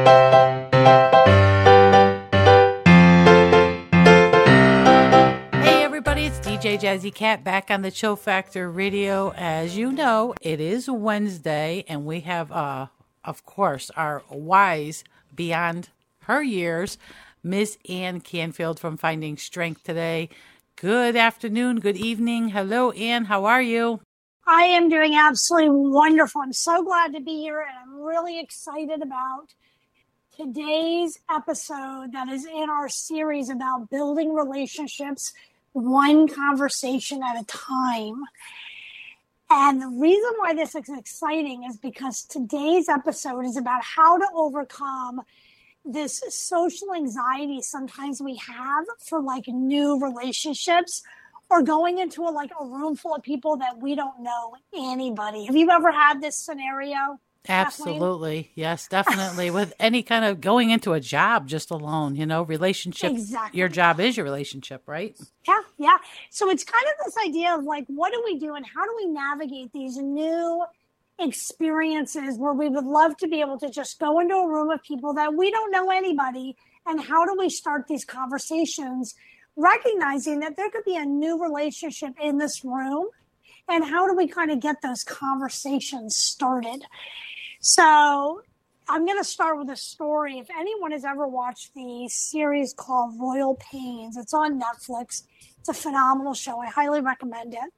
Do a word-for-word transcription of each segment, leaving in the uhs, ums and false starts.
It's D J Jazzy Cat back on the Chill Factor Radio. As you know, it is Wednesday, and we have, uh, of course, our wise beyond her years, Miss Ann Canfield from Finding Strength today. Good afternoon, good evening. Hello, Ann. How are you? I am doing absolutely wonderful. I'm so glad to be here, and I'm really excited about today's episode that is in our series about building relationships one conversation at a time. And the reason why this is exciting is because today's episode is about how to overcome this social anxiety sometimes we have for like new relationships or going into a, like a room full of people that we don't know anybody. Have you ever had this scenario? Absolutely. Kathleen? Yes, definitely. With any kind of going into a job just alone, you know, relationship. Exactly. Your job is your relationship, right? Yeah, yeah. So it's kind of this idea of like, what do we do and how do we navigate these new experiences where we would love to be able to just go into a room of people that we don't know anybody, and how do we start these conversations, recognizing that there could be a new relationship in this room, and how do we kind of get those conversations started? So I'm going to start with a story. If anyone has ever watched the series called Royal Pains, it's on Netflix. It's a phenomenal show. I highly recommend it.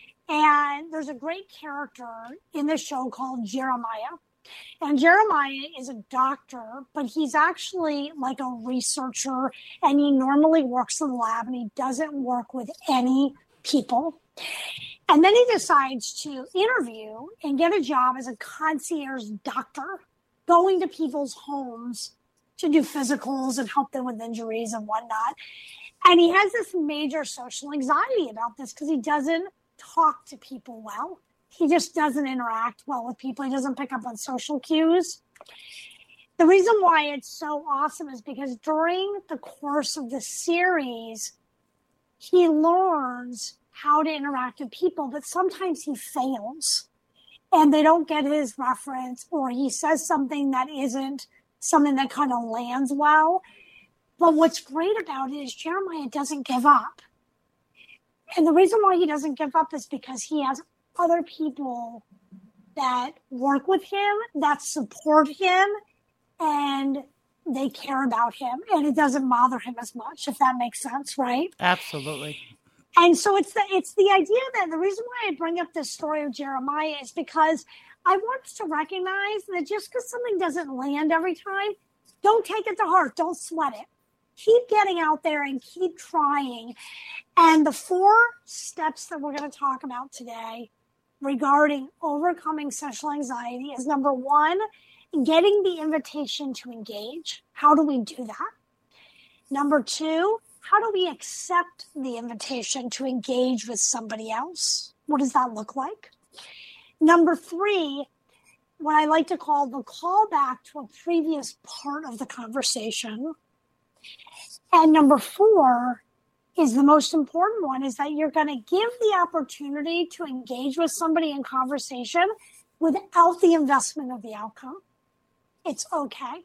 And there's a great character in the show called Jeremiah. And Jeremiah is a doctor, but he's actually like a researcher, and he normally works in the lab, and he doesn't work with any people. And then he decides to interview and get a job as a concierge doctor, going to people's homes to do physicals and help them with injuries and whatnot. And he has this major social anxiety about this because he doesn't talk to people well. He just doesn't interact well with people. He doesn't pick up on social cues. The reason why it's so awesome is because during the course of the series, he learns how to interact with people, but sometimes he fails and they don't get his reference, or he says something that isn't something that kind of lands well. But what's great about it is Jeremiah doesn't give up. And the reason why he doesn't give up is because he has other people that work with him, that support him, and they care about him, and it doesn't bother him as much, if that makes sense, right? Absolutely. And so it's the it's the idea that the reason why I bring up this story of Jeremiah is because I want us to recognize that just because something doesn't land every time, don't take it to heart. Don't sweat it. Keep getting out there and keep trying. And the four steps that we're going to talk about today regarding overcoming social anxiety is number one, getting the invitation to engage. How do we do that? Number two, how do we accept the invitation to engage with somebody else? What does that look like? Number three, what I like to call the callback to a previous part of the conversation. And number four is the most important one, is that you're going to give the opportunity to engage with somebody in conversation without the investment of the outcome. It's okay.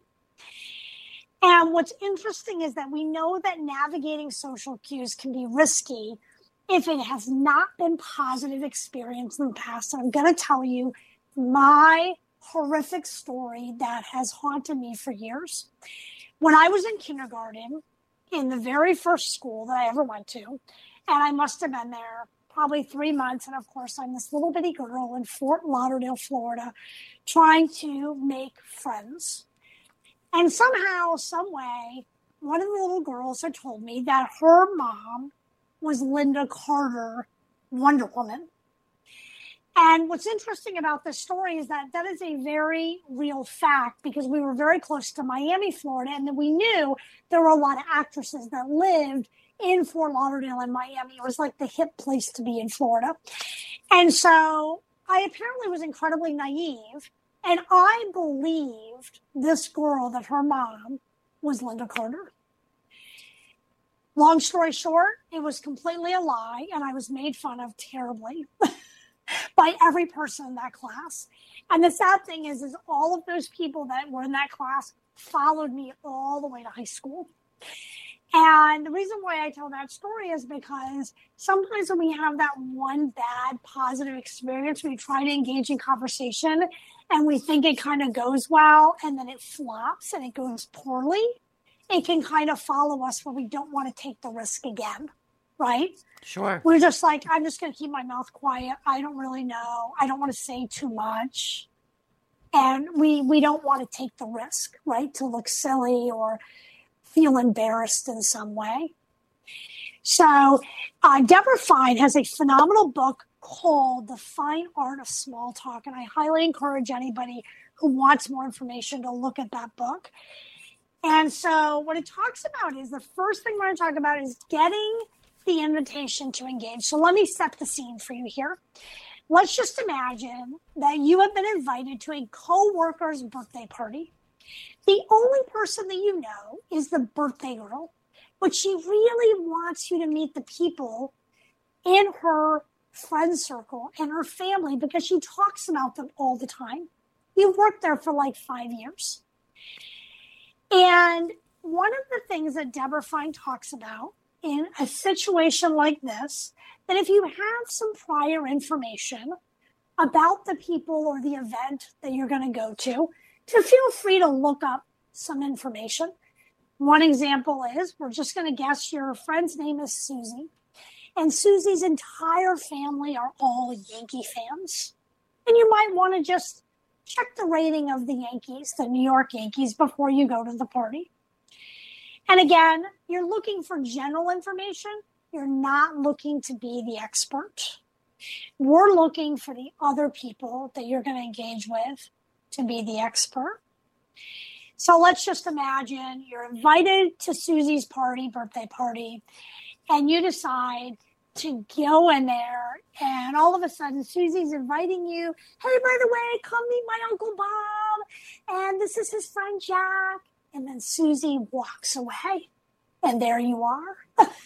And what's interesting is that we know that navigating social cues can be risky if it has not been positive experience in the past. And I'm going to tell you my horrific story that has haunted me for years. When I was in kindergarten, in the very first school that I ever went to, and I must have been there probably three months. And of course, I'm this little bitty girl in Fort Lauderdale, Florida, trying to make friends. And somehow, some way, one of the little girls had told me that her mom was Linda Carter, Wonder Woman. And what's interesting about this story is that that is a very real fact, because we were very close to Miami, Florida, and then we knew there were a lot of actresses that lived in Fort Lauderdale and Miami. It was like the hip place to be in Florida. And so I apparently was incredibly naive, and I believed this girl that her mom was Linda Carter. Long story short, it was completely a lie, and I was made fun of terribly. by every person in that class. And the sad thing is, is all of those people that were in that class followed me all the way to high school. And the reason why I tell that story is because sometimes when we have that one bad positive experience, we try to engage in conversation and we think it kind of goes well, and then it flops and it goes poorly. It can kind of follow us where we don't want to take the risk again, right? Sure. We're just like, I'm just going to keep my mouth quiet. I don't really know. I don't want to say too much. And we, we don't want to take the risk, right? To look silly or feel embarrassed in some way. So uh, Deborah Fine has a phenomenal book called The Fine Art of Small Talk. And I highly encourage anybody who wants more information to look at that book. And so what it talks about is the first thing we're going to talk about is getting the invitation to engage. So let me set the scene for you here. Let's just imagine that you have been invited to a co-worker's birthday party. The only person that you know is the birthday girl, but she really wants you to meet the people in her friend circle and her family because she talks about them all the time. You've worked there for like five years. And one of the things that Deborah Fine talks about in a situation like this, that if you have some prior information about the people or the event that you're going to go to, to feel free to look up some information. One example is, we're just going to guess your friend's name is Susie. And Susie's entire family are all Yankee fans. And you might want to just check the rating of the Yankees, the New York Yankees, before you go to the party. And again, you're looking for general information. You're not looking to be the expert. We're looking for the other people that you're going to engage with to be the expert. So let's just imagine you're invited to Susie's party, birthday party, and you decide to go in there, and all of a sudden Susie's inviting you. Hey, by the way, come meet my Uncle Bob, and this is his friend Jack. And then Susie walks away, and there you are.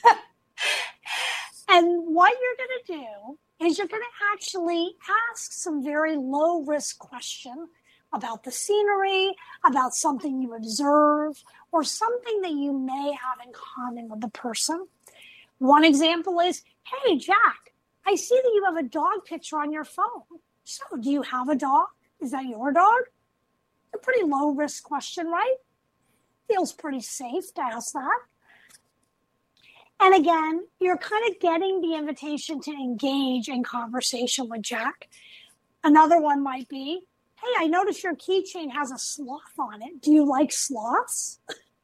And what you're going to do is you're going to actually ask some very low-risk questions about the scenery, about something you observe, or something that you may have in common with the person. One example is, hey, Jack, I see that you have a dog picture on your phone. So do you have a dog? Is that your dog? A pretty low-risk question, right? Feels pretty safe to ask that. And again, you're kind of getting the invitation to engage in conversation with Jack. Another one might be, hey, I noticed your keychain has a sloth on it. Do you like sloths?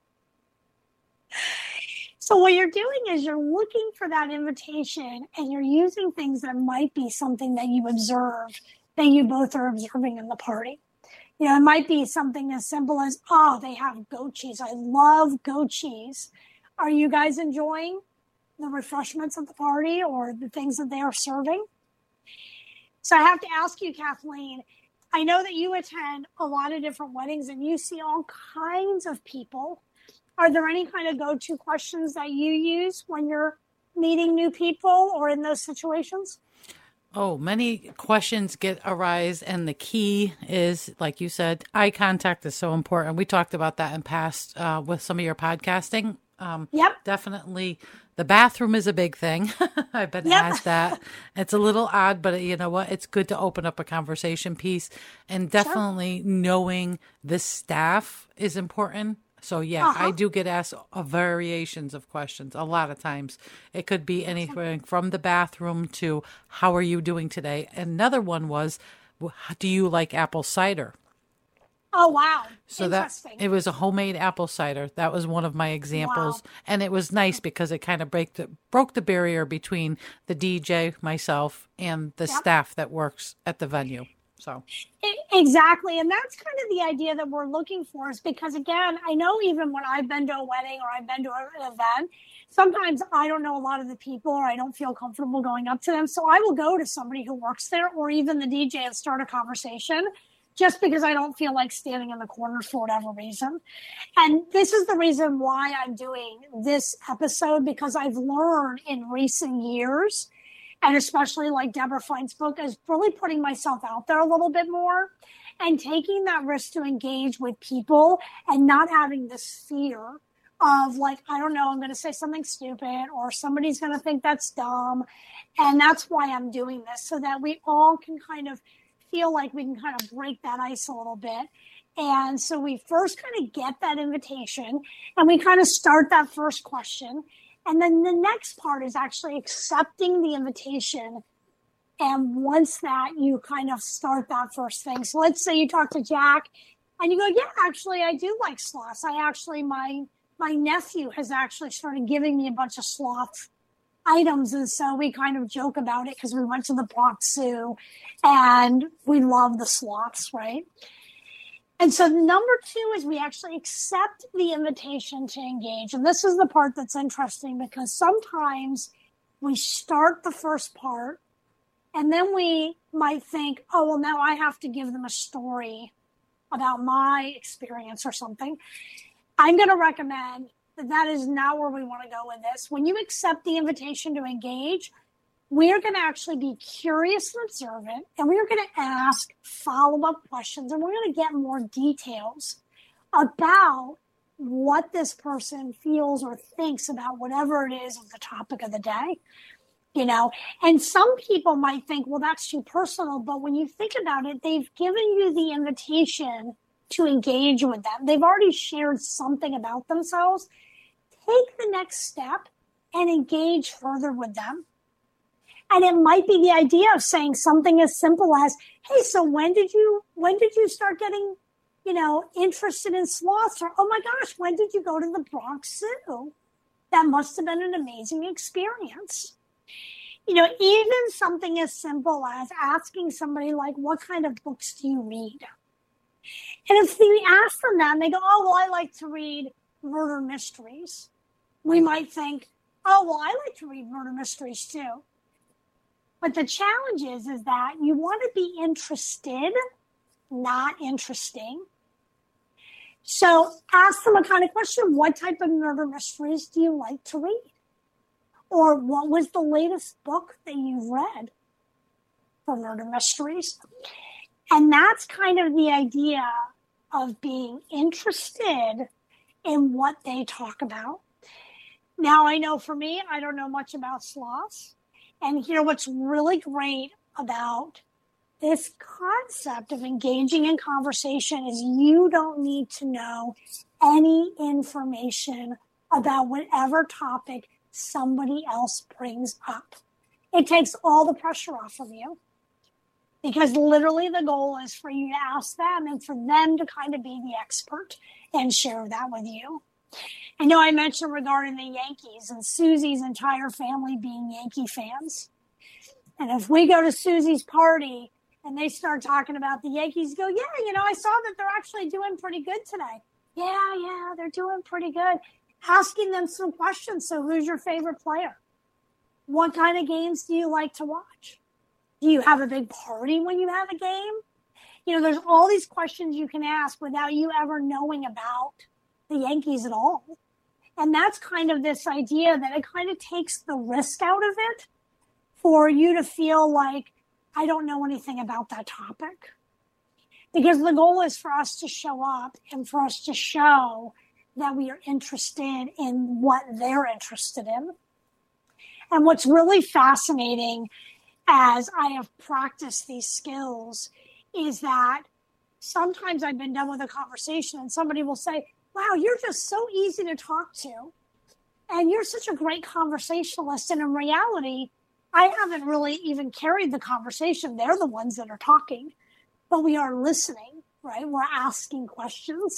So what you're doing is you're looking for that invitation, and you're using things that might be something that you observe, that you both are observing in the party. You know, it might be something as simple as, oh, they have goat cheese. I love goat cheese. Are you guys enjoying the refreshments at the party or the things that they are serving? So I have to ask you, Kathleen, I know that you attend a lot of different weddings and you see all kinds of people. Are there any kind of go-to questions that you use when you're meeting new people or in those situations? Oh, many questions get arise, and the key is, like you said, eye contact is so important. We talked about that in past uh, with some of your podcasting. Um, yep. Definitely. The bathroom is a big thing. I've been yep. asked that. It's a little odd, but you know what? It's good to open up a conversation piece, and definitely sure. knowing the staff is important. So, yeah, uh-huh. I do get asked uh, variations of questions a lot of times. It could be anything from the bathroom to how are you doing today? Another one was, do you like apple cider? Oh, wow. So that it was a homemade apple cider. That was one of my examples. Wow. And it was nice because it kind of break the, broke the barrier between the D J, myself, and the yep. staff that works at the venue. So exactly. And that's kind of the idea that we're looking for, is because, again, I know even when I've been to a wedding or I've been to an event, sometimes I don't know a lot of the people or I don't feel comfortable going up to them. So I will go to somebody who works there or even the D J and start a conversation just because I don't feel like standing in the corner for whatever reason. And this is the reason why I'm doing this episode, because I've learned in recent years, and especially like Deborah Fein's book, is really putting myself out there a little bit more and taking that risk to engage with people and not having this fear of like, I don't know, I'm going to say something stupid or somebody's going to think that's dumb. And that's why I'm doing this, so that we all can kind of feel like we can kind of break that ice a little bit. And so we first kind of get that invitation and we kind of start that first question. And then the next part is actually accepting the invitation. And once that, you kind of start that first thing. So let's say you talk to Jack and you go, yeah, actually, I do like sloths. I actually, my my nephew has actually started giving me a bunch of sloth items. And so we kind of joke about it because we went to the Bronx Zoo and we love the sloths, right? And so number two is we actually accept the invitation to engage. And this is the part that's interesting, because sometimes we start the first part and then we might think, oh, well, now I have to give them a story about my experience or something. I'm going to recommend that that is not where we want to go with this. When you accept the invitation to engage, we're going to actually be curious and observant, and we're going to ask follow-up questions, and we're going to get more details about what this person feels or thinks about whatever it is of the topic of the day. You know, and some people might think, well, that's too personal. But when you think about it, they've given you the invitation to engage with them. They've already shared something about themselves. Take the next step and engage further with them. And it might be the idea of saying something as simple as, hey, so when did you, when did you start getting, you know, interested in sloths? Or, oh my gosh, when did you go to the Bronx Zoo? That must have been an amazing experience. You know, even something as simple as asking somebody like, what kind of books do you read? And if we ask them that and they go, oh, well, I like to read murder mysteries, we might think, oh, well, I like to read murder mysteries too. But the challenge is, is that you want to be interested, not interesting. So ask them a kind of question. What type of murder mysteries do you like to read? Or what was the latest book that you've read for murder mysteries? And that's kind of the idea of being interested in what they talk about. Now, I know for me, I don't know much about sloths. And here, what's really great about this concept of engaging in conversation is you don't need to know any information about whatever topic somebody else brings up. It takes all the pressure off of you, because literally the goal is for you to ask them and for them to kind of be the expert and share that with you. I know I mentioned regarding the Yankees and Susie's entire family being Yankee fans. And if we go to Susie's party and they start talking about the Yankees, go, yeah, you know, I saw that they're actually doing pretty good today. Yeah, yeah, they're doing pretty good. Asking them some questions. So who's your favorite player? What kind of games do you like to watch? Do you have a big party when you have a game? You know, there's all these questions you can ask without you ever knowing about the Yankees at all. And that's kind of this idea that it kind of takes the risk out of it for you to feel like, I don't know anything about that topic. Because the goal is for us to show up and for us to show that we are interested in what they're interested in. And what's really fascinating as I have practiced these skills is that sometimes I've been done with a conversation and somebody will say, wow, you're just so easy to talk to. And you're such a great conversationalist. And in reality, I haven't really even carried the conversation. They're the ones that are talking, but we are listening, right? We're asking questions.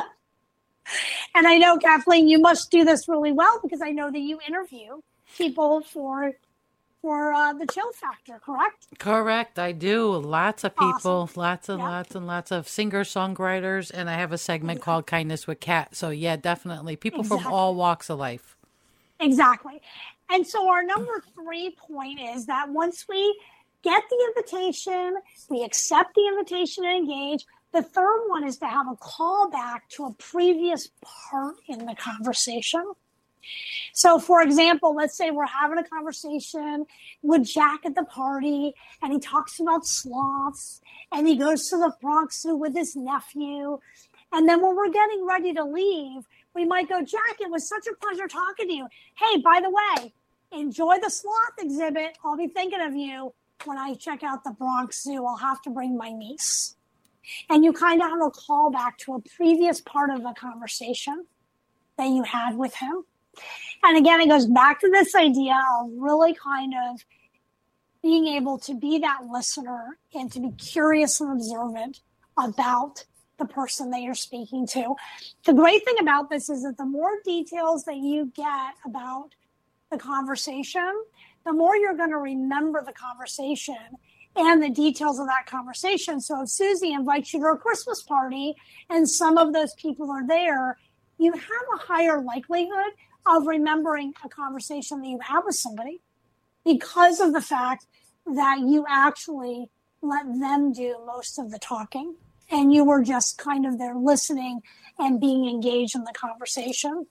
And I know, Kathleen, you must do this really well because I know that you interview people for for uh, the Chill Factor, correct? Correct. I do. Lots of people, Awesome. lots and Yep. lots and lots of singer-songwriters, and I have a segment called Kindness with Kat. So, yeah, definitely. People from Exactly. all walks of life. Exactly. And so our number three point is that once we get the invitation, we accept the invitation and engage. The third one is to have a callback to a previous part in the conversation. So, for example, let's say we're having a conversation with Jack at the party, and he talks about sloths, and he goes to the Bronx Zoo with his nephew. And then when we're getting ready to leave, we might go, Jack, it was such a pleasure talking to you. Hey, by the way, enjoy the sloth exhibit. I'll be thinking of you when I check out the Bronx Zoo. I'll have to bring my niece. And you kind of have a callback to a previous part of the conversation that you had with him. And again, it goes back to this idea of really kind of being able to be that listener and to be curious and observant about the person that you're speaking to. The great thing about this is that the more details that you get about the conversation, the more you're going to remember the conversation and the details of that conversation. So if Susie invites you to a Christmas party and some of those people are there, you have a higher likelihood of remembering a conversation that you had with somebody because of the fact that you actually let them do most of the talking and you were just kind of there listening and being engaged in the conversation.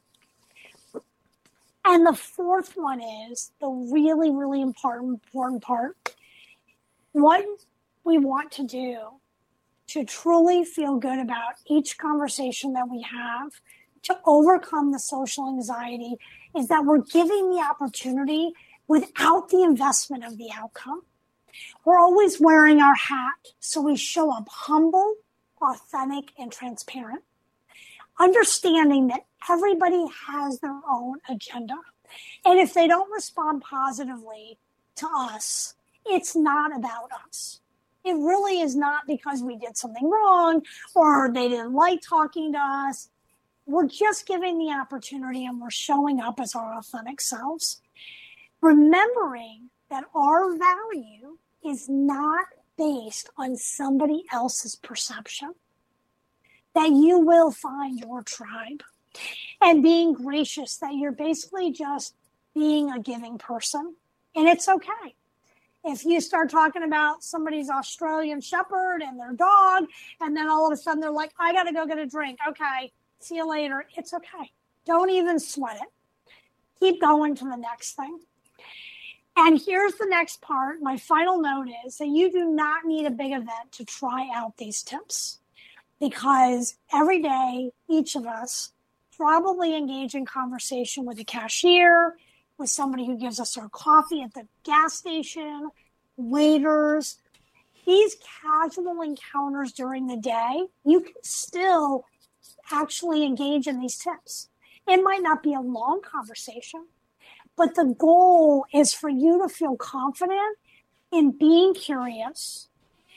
And the fourth one is the really, really important, important part. What we want to do to truly feel good about each conversation that we have, to overcome the social anxiety, is that we're giving the opportunity without the investment of the outcome. We're always wearing our hat, so we show up humble, authentic, and transparent, understanding that everybody has their own agenda. And if they don't respond positively to us, it's not about us. It really is not because we did something wrong or they didn't like talking to us. We're just giving the opportunity and we're showing up as our authentic selves, remembering that our value is not based on somebody else's perception, that you will find your tribe, and being gracious, that you're basically just being a giving person. And it's okay. If you start talking about somebody's Australian Shepherd and their dog, and then all of a sudden they're like, I got to go get a drink. Okay, see you later. It's okay. Don't even sweat it. Keep going to the next thing. And here's the next part. My final note is that you do not need a big event to try out these tips, because every day, each of us probably engage in conversation with a cashier, with somebody who gives us our coffee at the gas station, waiters. These casual encounters during the day, you can still actually engage in these tips. It might not be a long conversation, but the goal is for you to feel confident in being curious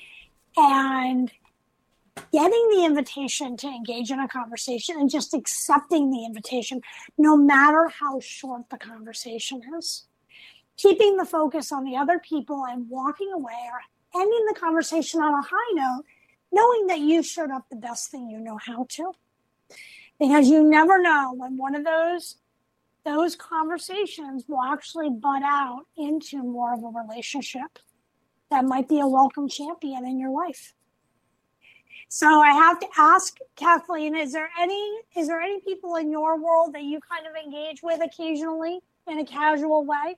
and getting the invitation to engage in a conversation and just accepting the invitation, no matter how short the conversation is. Keeping the focus on the other people and walking away or ending the conversation on a high note, knowing that you showed up the best thing you know how to. Because you never know when one of those those conversations will actually butt out into more of a relationship that might be a welcome champion in your life. So I have to ask, Kathleen, is there any is there any people in your world that you kind of engage with occasionally in a casual way?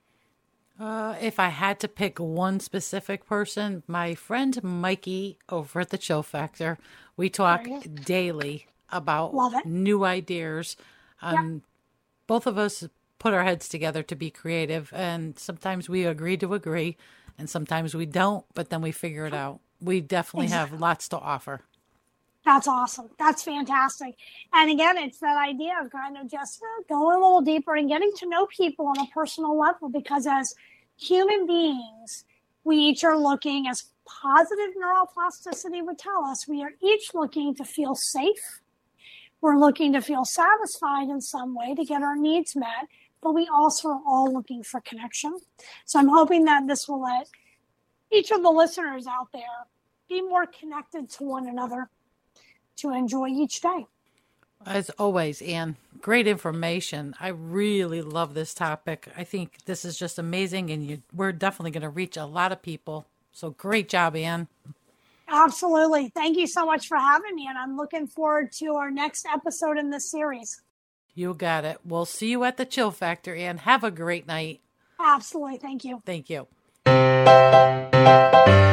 Uh, if I had to pick one specific person, my friend Mikey over at the Chill Factor, we talk daily about new ideas. Um, yep. Both of us put our heads together to be creative, and sometimes we agree to agree, and sometimes we don't, but then we figure it out. We definitely exactly. have lots to offer. That's awesome. That's fantastic. And again, it's that idea of kind of just uh, going a little deeper and getting to know people on a personal level, because as human beings, we each are looking, as positive neuroplasticity would tell us, we are each looking to feel safe. We're looking to feel satisfied in some way to get our needs met, but we also are all looking for connection. So I'm hoping that this will let each of the listeners out there be more connected to one another to enjoy each day. As always, Ann, great information. I really love this topic. I think this is just amazing, and you, we're definitely going to reach a lot of people. So great job, Ann. Absolutely. Thank you so much for having me, and I'm looking forward to our next episode in this series. You got it. We'll see you at the Chill Factor, and have a great night. Absolutely. Thank you. Thank you.